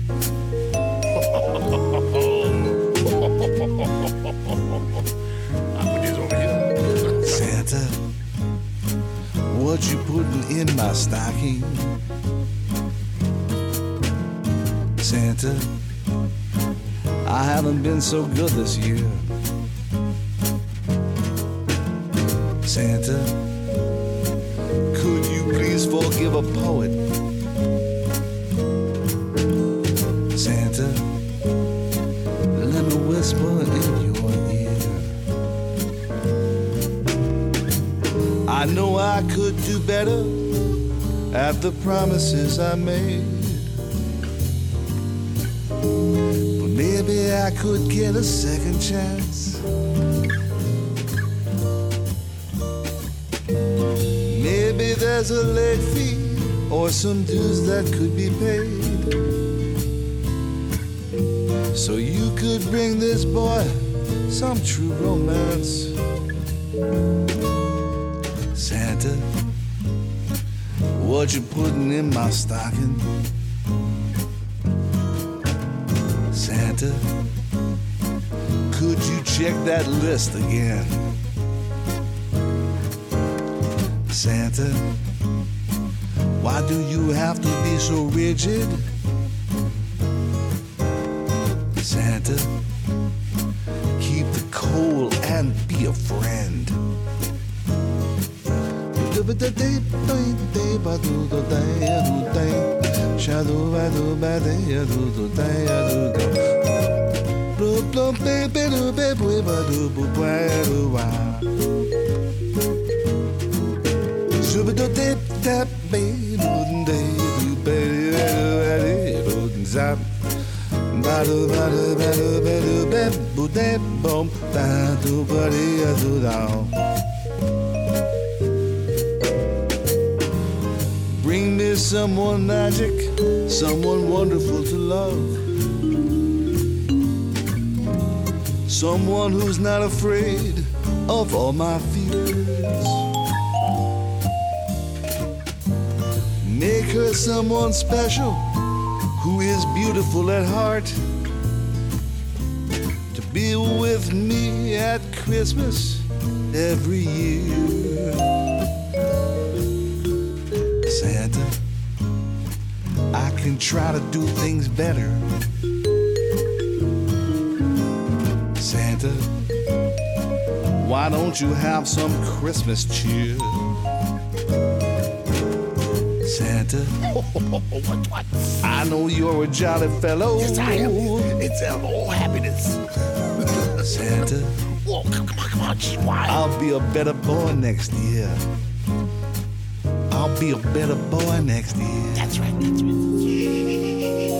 I put this over here. Santa, what you putting in my stocking? Santa, I haven't been so good this year. Santa, could you please forgive a poet? Santa, let me whisper in your ear. I know I could do better at the promises I made, but maybe I could get a second chance. Maybe there's a late fee or some dues that could be paid, so you could bring this boy some true romance. Santa, what you putting in my stocking? Santa, could you check that list again? Santa, why do you have to be so rigid? Santa, keep the coal and be a friend. Bring me someone magic, someone wonderful to love, someone who's not afraid of all my fears. Make her someone special who is beautiful at heart, to be with me at Christmas every year. Santa, I can try to do things better. Santa, why don't you have some Christmas cheer? Santa, What? I know you're a jolly fellow. Yes, I am. It's all happiness. Santa, Oh, come on, gee, why? I'll be a better boy next year. I'll be a better boy next year. That's right.